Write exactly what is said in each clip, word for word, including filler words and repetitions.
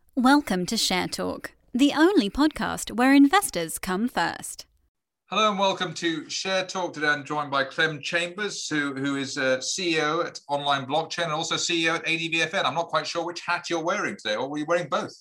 Welcome to Share Talk, the only podcast where investors come first. Hello and welcome to Share Talk. Today I'm joined by Clem Chambers, who, who is uh, C E O at Online Blockchain and also C E O at A D V F N. I'm not quite sure which hat you're wearing today, or were you wearing both?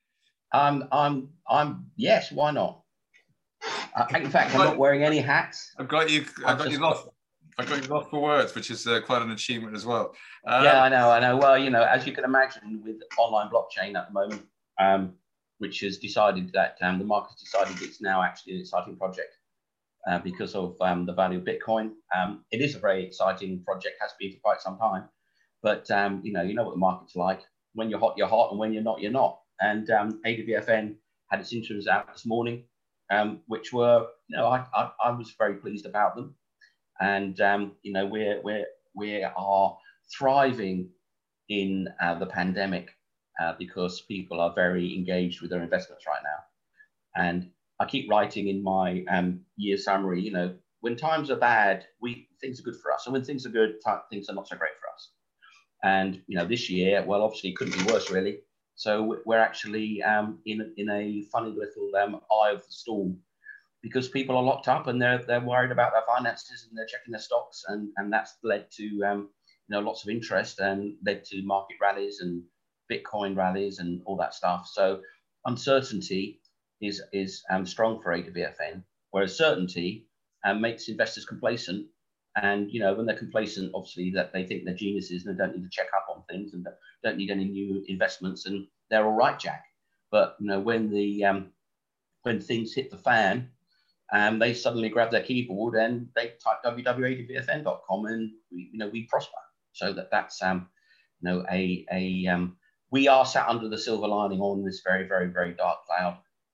Um, I'm, I'm, yes, why not? Uh, in fact, I'm not wearing any hats. I've got you, I've got you lost. I've got you lost for words, which is uh, quite an achievement as well. Um, yeah, I know, I know. Well, you know, as you can imagine, with Online Blockchain at the moment, um, which has decided that um, the market's decided it's now actually an exciting project uh, because of um, the value of Bitcoin. Um, it is a very exciting project, has been for quite some time. But um, you know, you know what the market's like. When you're hot, you're hot, and when you're not, you're not. And um, A D V F N had its interims out this morning, um, which were, you know, I, I, I was very pleased about them. And um, you know, we're we're we are thriving in uh, the pandemic uh, because people are very engaged with their investments right now. And I keep writing in my um, year summary, you know, when times are bad, we things are good for us, and when things are good, things are not so great for us. And you know, this year, well, obviously, it couldn't be worse, really. So we're actually um, in in a funny little um, eye of the storm, because people are locked up and they're they're worried about their finances and they're checking their stocks, and and that's led to um, you know, lots of interest and led to market rallies and Bitcoin rallies and all that stuff. So uncertainty is is um, strong for A D V F N, whereas certainty um, makes investors complacent. And you know, when they're complacent, obviously that they think they're geniuses and they don't need to check up on things and don't need any new investments, and they're all right, Jack. But you know, when the um, when things hit the fan, Um, they suddenly grab their keyboard and they type w w w dot a d v f n dot com, and we, you know, we prosper. So that that's um, you know, a a um, we are sat under the silver lining on this very very very dark cloud,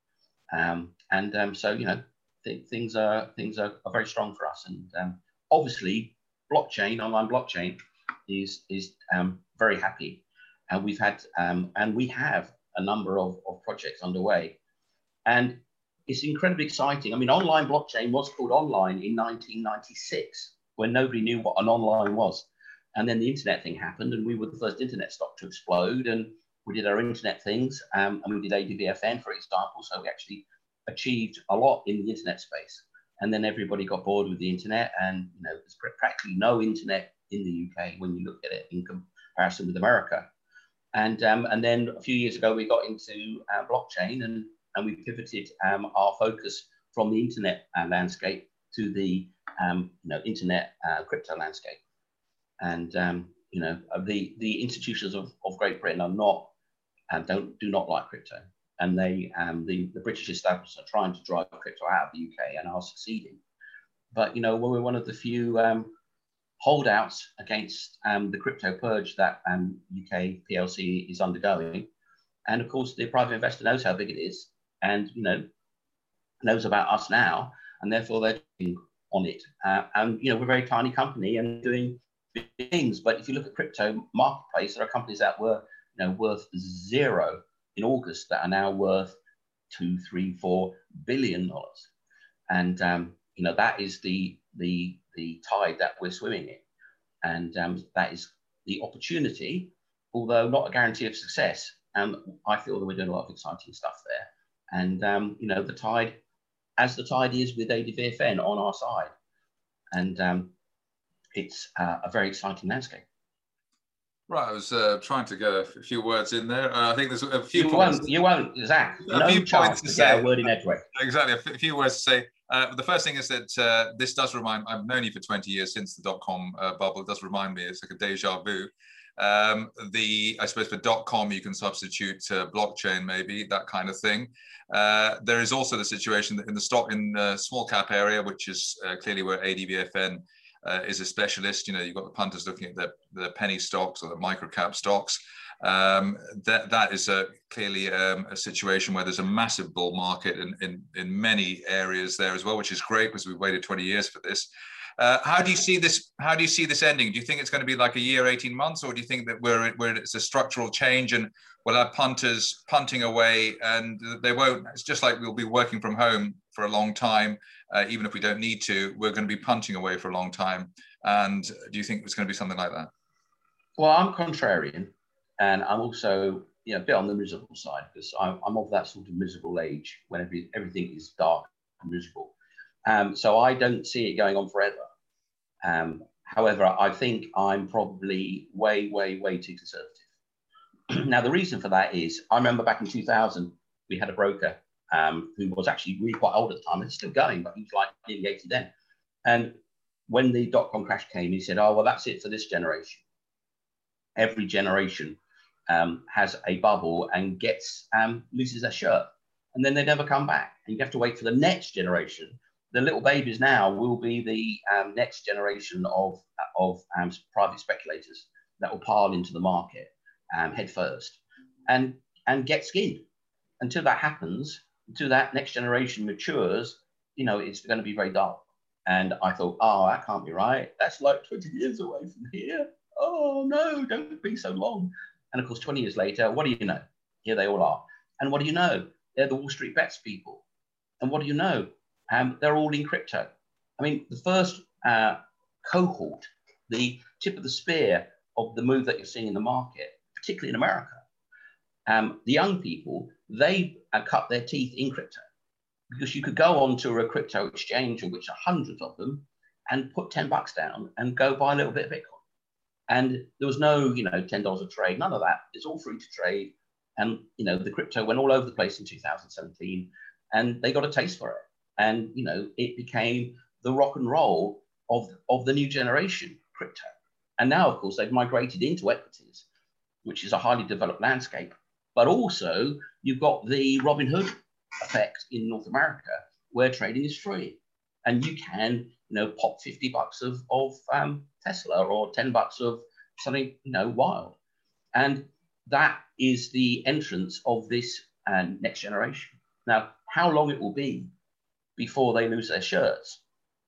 um, and um, so you know, th- things are things are, are very strong for us. And um, obviously, blockchain, online blockchain, is is um, very happy, and we've had um, and we have a number of, of projects underway, and it's incredibly exciting. I mean, online blockchain was called online in nineteen ninety-six, when nobody knew what an online was. And then the internet thing happened, and we were the first internet stock to explode. And we did our internet things, um, and we did A D V F N, for example. So we actually achieved a lot in the internet space. And then everybody got bored with the internet, and you know, there's practically no internet in the U K when you look at it in comparison with America. And um, and then a few years ago, we got into uh, blockchain, and and we pivoted um, our focus from the internet uh, landscape to the um, you know, internet uh, crypto landscape. And um, you know, the the institutions of, of Great Britain are not uh, don't do not like crypto, and they um, the the British establishment are trying to drive crypto out of the U K and are succeeding. But you know, we're one of the few um, holdouts against um, the crypto purge that um, U K P L C is undergoing. And of course, the private investor knows how big it is, and you know, knows about us now, and therefore they're doing on it. Uh, and you know, we're a very tiny company and doing big things. But if you look at crypto marketplace, there are companies that were, you know, worth zero in August that are now worth two, three, four billion dollars. And um, you know, that is the the the tide that we're swimming in, and um, that is the opportunity, although not a guarantee of success. And I feel that we're doing a lot of exciting stuff there. And, um, you know, the tide, as the tide is with A D V F N on our side. And um, it's uh, a very exciting landscape. Right, I was uh, trying to get a few words in there. Uh, I think there's a few you points. Won't, you won't, Zach. A no few chance points to, to say. Get a word in edgeway. Exactly, a, f- a few words to say. Uh, the first thing is that uh, this does remind, I've known you for twenty years, since the dot-com uh, bubble. It does remind me, it's like a deja vu. Um, the, I suppose for dot-com, you can substitute uh, blockchain, maybe, that kind of thing. Uh, there is also the situation that in the stock, in the small cap area, which is uh, clearly where A D V F N uh, is a specialist. You know, you've got the punters looking at the, the penny stocks or the micro cap stocks. Um, that that is a, clearly um, a situation where there's a massive bull market in, in, in many areas there as well, which is great because we've waited twenty years for this. Uh, how do you see this? How do you see this ending? Do you think it's going to be like a year, eighteen months, or do you think that we're, we're it's a structural change and we'll have punters punting away and they won't? It's just like we'll be working from home for a long time, uh, even if we don't need to. We're going to be punting away for a long time. And do you think it's going to be something like that? Well, I'm contrarian, and I'm also you know, a bit on the miserable side, because I'm, I'm of that sort of miserable age when every, everything is dark and miserable. Um, so I don't see it going on forever. Um, however, I think I'm probably way, way, way too conservative. Now, the reason for that is I remember back in two thousand, we had a broker um, who was actually really quite old at the time and still going, but he was like nearly eighty then. And when the dot-com crash came, he said, oh, well, that's it for this generation. Every generation um, has a bubble and gets um, loses their shirt, and then they never come back. And you have to wait for the next generation. The little babies now will be the um, next generation of, of um, private speculators that will pile into the market um, head first and, and get skinned. Until that happens, until that next generation matures, you know, it's going to be very dull. And I thought, oh, that can't be right. That's like twenty years away from here. Oh, no, don't be so long. And of course, twenty years later, what do you know? Here they all are. And what do you know? They're the Wall Street Bets people. And what do you know? Um, they're all in crypto. I mean, the first uh, cohort, the tip of the spear of the move that you're seeing in the market, particularly in America, um, the young people, they uh, cut their teeth in crypto. Because you could go onto a crypto exchange, of which are hundreds of them, and put ten bucks down and go buy a little bit of Bitcoin. And there was no, you know, ten dollars a trade, none of that. It's all free to trade. And, you know, the crypto went all over the place in two thousand seventeen, and they got a taste for it. And, you know, it became the rock and roll of, of the new generation crypto. And now, of course, they've migrated into equities, which is a highly developed landscape. But also, you've got the Robinhood effect in North America, where trading is free, and you can, you know, pop fifty bucks of of um, Tesla or ten bucks of something, you know, wild, and that is the entrance of this um, next generation. Now, how long it will be before they lose their shirts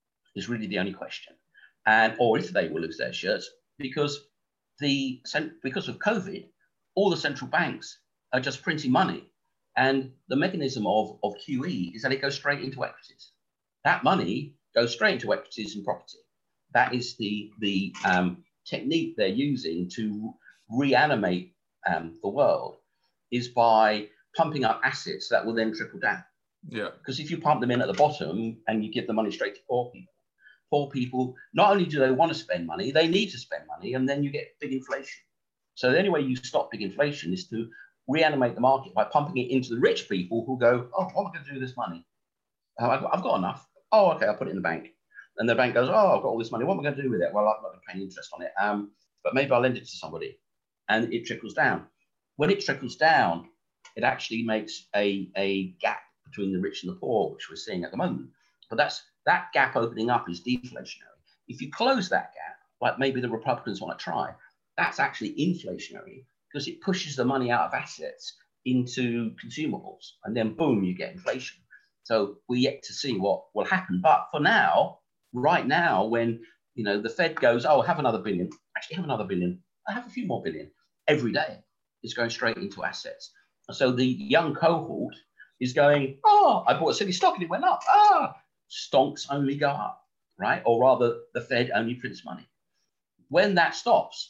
is really the only question, and or if they will lose their shirts, because the because of COVID, all the central banks are just printing money. And the mechanism of, of Q E is that it goes straight into equities. That money goes straight into equities and property. That is the, the um, technique they're using to reanimate um, the world, is by pumping up assets that will then trickle down. Yeah. Because if you pump them in at the bottom and you give the money straight to poor people, poor people, not only do they want to spend money, they need to spend money, and then you get big inflation. So the only way you stop big inflation is to reanimate the market by pumping it into the rich people who go, oh, what am I going to do with this money? Uh, I've, got, I've got enough. Oh, okay, I'll put it in the bank. And the bank goes, oh, I've got all this money. What am I going to do with it? Well, I'm not going to pay interest on it, um, but maybe I'll lend it to somebody. And it trickles down. When it trickles down, it actually makes a, a gap between the rich and the poor, which we're seeing at the moment. But that's that gap opening up is deflationary. If you close that gap, like maybe the Republicans want to try, that's actually inflationary, because it pushes the money out of assets into consumables, and then boom, you get inflation. So we're yet to see what will happen. But for now, right now, when, you know, the Fed goes, oh, have another billion, actually have another billion, I have a few more billion every day, it's going straight into assets. So the young cohort is going, oh, I bought a silly stock and it went up. Ah, stonks only go up, right? Or rather, the Fed only prints money. When that stops,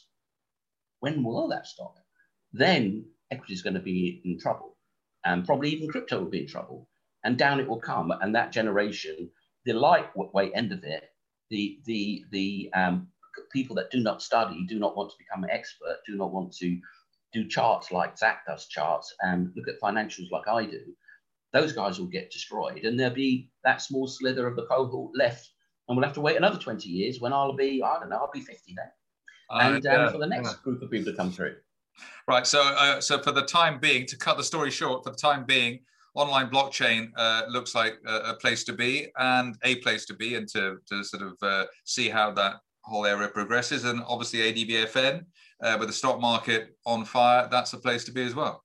when will that stop? Then equity is going to be in trouble, and probably even crypto will be in trouble, and down it will come. And that generation, the lightweight end of it, the the the um, people that do not study, do not want to become an expert, do not want to do charts like Zach does charts and look at financials like I do, those guys will get destroyed, and there'll be that small slither of the cohort left, and we'll have to wait another twenty years when I'll be, I don't know, I'll be fifty then, uh, and um, yeah, for the next yeah. group of people to come through. Right. So, uh, so for the time being, to cut the story short, for the time being, online blockchain uh, looks like a, a place to be, and a place to be, and to, to sort of uh, see how that whole area progresses. And obviously, A D V F N, uh, with the stock market on fire, that's a place to be as well.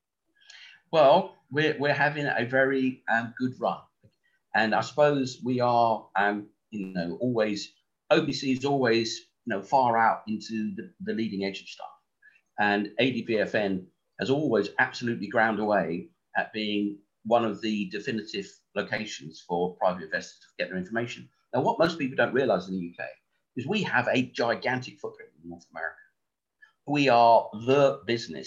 Well, we're we're having a very um, good run, and I suppose we are, um, you know, always O B C is always, you know, far out into the, the leading edge of stuff. And A D V F N has always absolutely ground away at being one of the definitive locations for private investors to get their information. Now, what most people don't realize in the U K is we have a gigantic footprint in North America. We are the business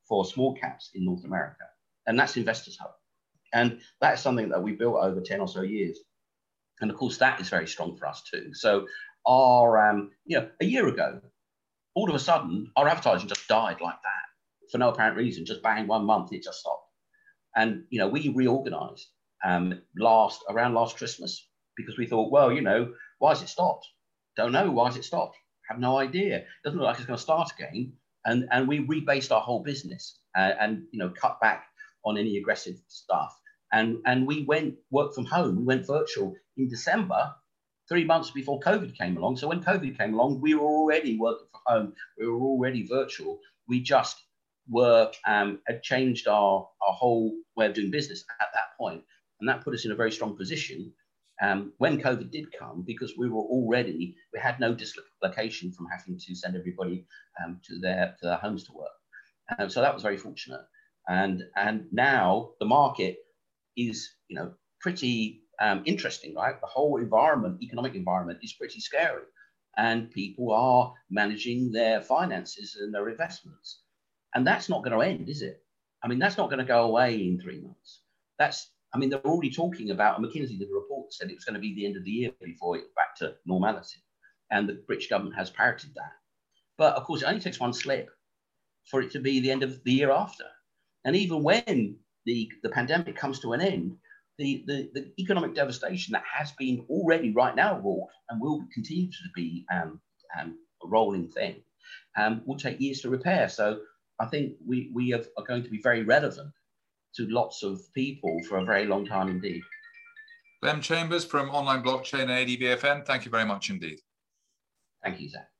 for small caps in North America. And that's Investors Hub. And that's something that we built over ten or so years. And of course, that is very strong for us too. So our, um, you know, a year ago, all of a sudden, our advertising just died like that for no apparent reason. Just bang, one month, it just stopped. And, you know, we reorganized um, last around last Christmas because we thought, well, you know, why has it stopped? Don't know. Why has it stopped? Have no idea. Doesn't look like it's going to start again. And, and we rebased our whole business uh, and, you know, cut back on any aggressive stuff. And, and we went work from home. We went virtual in December, three months before COVID came along. So when COVID came along, we were already working from home. We were already virtual. We just were, um, had changed our, our whole way of doing business at that point. And that put us in a very strong position um, when COVID did come, because we were already, we had no dislocation from having to send everybody um, to, their, to their homes to work. Um, so that was very fortunate. And, and now the market is, you know, pretty um, interesting, right? The whole environment, economic environment is pretty scary. And people are managing their finances and their investments. And that's not going to end, is it? I mean, that's not going to go away in three months. That's, I mean, they're already talking about, McKinsey did a report that said it was going to be the end of the year before it's back to normality. And the British government has parroted that. But of course, it only takes one slip for it to be the end of the year after. And even when the, the pandemic comes to an end, the, the, the economic devastation that has been already right now wrought and will continue to be um, um, a rolling thing um, will take years to repair. So I think we, we have, are going to be very relevant to lots of people for a very long time indeed. Clem Chambers from Online Blockchain and A D B F N, thank you very much indeed. Thank you, Zach.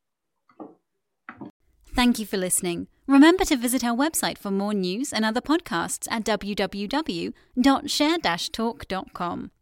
Thank you for listening. Remember to visit our website for more news and other podcasts at w w w dot share dash talk dot com.